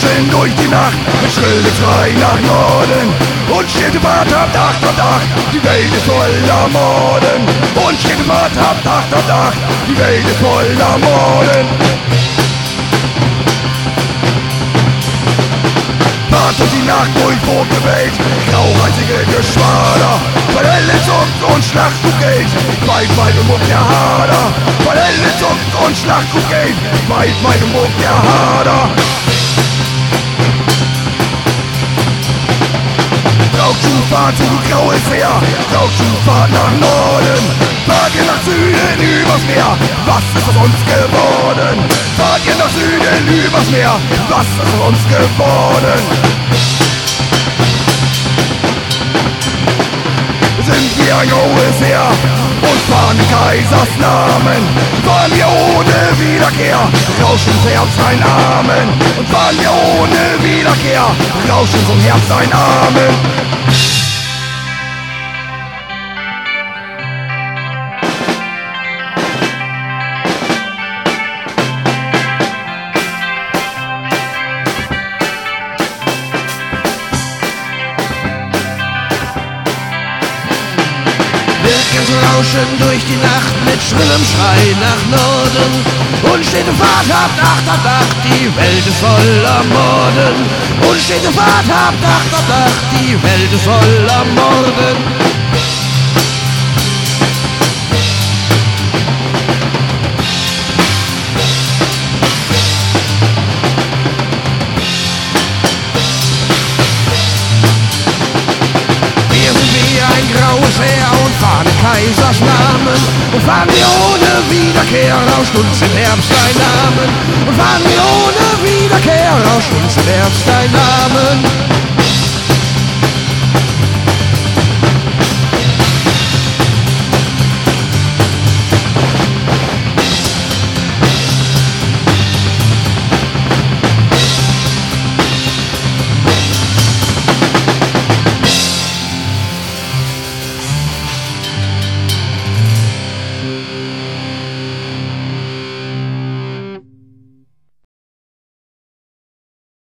rauschen durch die Nacht mit schrillem Schrei nach Norden. Und steht Fahrt habt Acht auf Acht, die Welt ist voller Morden. Und steht Fahrt habt Acht auf Acht, die Welt ist voller Morden. Fahrt durch die Nacht durch rote Welt, graureisige Geschwader. Weil Helle zuckt und Schlachtruf geht, weit im Mund der Hader. Weil Helle zuckt und Schlachtruf geht, weit im Mund der Hader. Rauchschubfahrt zu graues Meer, Rauchschubfahrt nach Norden. Fahrt ihr nach Süden übers Meer, was ist aus uns geworden? Fahrt ihr nach Süden übers Meer, was ist aus uns geworden? Sind wir ein graues Heer und fahren in Kaisers Namen. Fahren wir ohne Wiederkehr, rauschen zum Herbst ein Amen. Und fahren wir ohne Wiederkehr, rauschen zum Herbst ein Amen. Rauschen durch die Nacht mit schrillem Schrei nach Norden. Unstete Fahrt habt Acht auf Acht, die Welt ist voller Morden. Unstete Fahrt habt Acht auf Acht, die Welt ist voller Morden. Kaisers Namen und fahren wir ohne Wiederkehr, rauscht uns im Herbst ein Namen. Und fahren wir ohne Wiederkehr, rauscht uns im Herbst ein Namen.